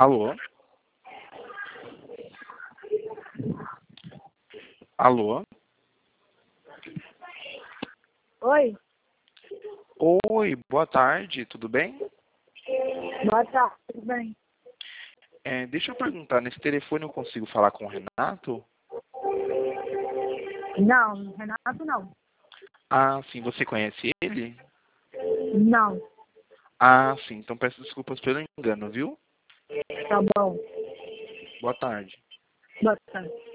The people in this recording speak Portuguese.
Alô? Alô? Oi, Oi, boa tarde, tudo bem? boa tarde, tudo bem? Deixa eu perguntar, nesse telefone eu consigo falar com o Renato? Não, Renato não. Ah, sim, você conhece ele? Não, Ah, sim, então peço desculpas pelo engano, viu? tá bom. Boa tarde. Boa tarde.